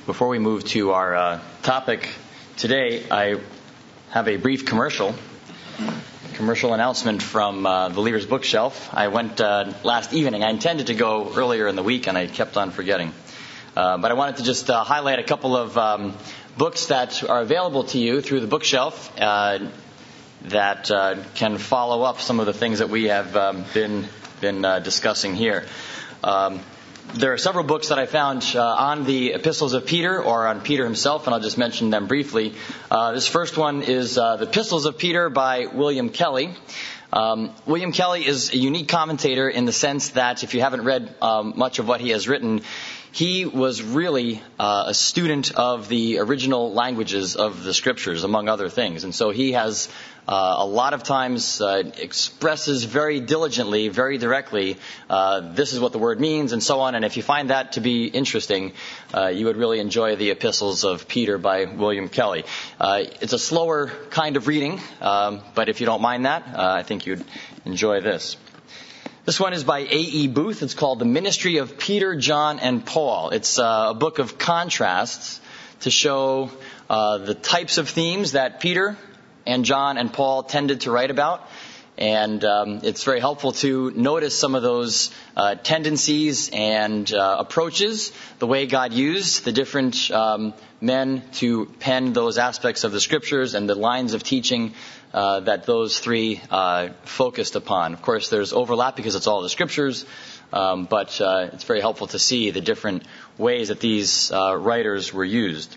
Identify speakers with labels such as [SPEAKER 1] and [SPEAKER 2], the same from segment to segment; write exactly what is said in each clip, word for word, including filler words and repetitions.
[SPEAKER 1] before we move to our uh, topic today, I have a brief commercial, commercial announcement from uh, the Leader's Bookshelf. I went uh, last evening. I intended to go earlier in the week, and I kept on forgetting. Uh, but I wanted to just uh, highlight a couple of um, books that are available to you through the bookshelf uh, that uh, can follow up some of the things that we have um, been been uh, discussing here. Um, There are several books that I found uh, on the epistles of Peter or on Peter himself, and I'll just mention them briefly. Uh, this first one is uh, The Epistles of Peter by William Kelly. Um, William Kelly is a unique commentator in the sense that if you haven't read um, much of what he has written, he was really uh, a student of the original languages of the Scriptures, among other things. And so he has uh, a lot of times uh, expresses very diligently, very directly, uh, this is what the word means, and so on. And if you find that to be interesting, uh, you would really enjoy the Epistles of Peter by William Kelly. Uh, it's a slower kind of reading, um, but if you don't mind that, uh, I think you'd enjoy this. This one is by A E Booth. It's called The Ministry of Peter, John, and Paul. It's uh, a book of contrasts to show uh, the types of themes that Peter and John and Paul tended to write about. And um, it's very helpful to notice some of those uh, tendencies and uh, approaches, the way God used the different um, men to pen those aspects of the Scriptures and the lines of teaching uh, that those three uh, focused upon. Of course, there's overlap because it's all the Scriptures, um, but uh, it's very helpful to see the different ways that these uh, writers were used.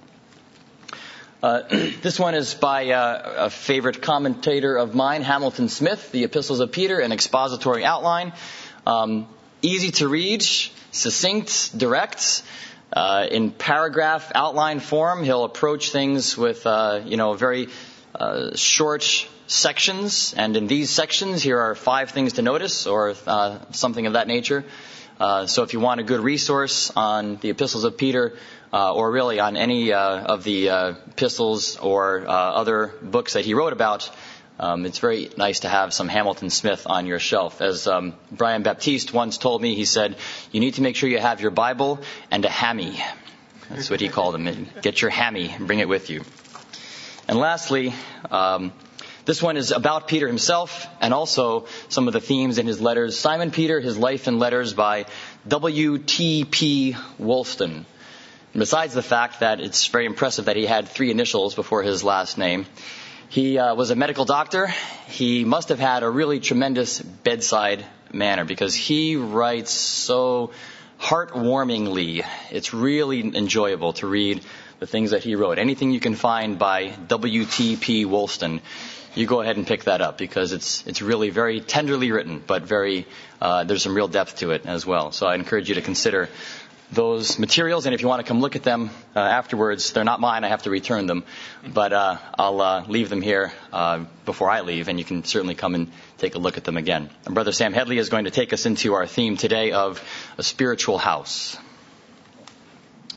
[SPEAKER 1] Uh, this one is by uh, a favorite commentator of mine, Hamilton Smith, The Epistles of Peter, an expository outline. Um, easy to read, succinct, direct. Uh, in paragraph outline form, he'll approach things with, uh, you know, very uh, short sections. And in these sections, here are five things to notice, or uh, something of that nature. Uh, so if you want a good resource on the Epistles of Peter, uh, or really on any uh, of the uh, epistles or uh, other books that he wrote about, um, it's very nice to have some Hamilton Smith on your shelf. As um, Brian Baptiste once told me, he said, you need to make sure you have your Bible and a hammy. That's what he called them. Get your hammy and bring it with you. And lastly, um, this one is about Peter himself and also some of the themes in his letters. Simon Peter, His Life and Letters by W T P Woolston. And besides the fact that it's very impressive that he had three initials before his last name, he uh, was a medical doctor. He must have had a really tremendous bedside manner because he writes so heartwarmingly. It's really enjoyable to read the things that he wrote. Anything you can find by W T P Woolston, you go ahead and pick that up because it's it's really very tenderly written, but very uh, there's some real depth to it as well. So I encourage you to consider those materials, and if you want to come look at them uh, afterwards, they're not mine. I have to return them, but uh, I'll uh, leave them here uh, before I leave, and you can certainly come and take a look at them again. And Brother Sam Headley is going to take us into our theme today of a spiritual house.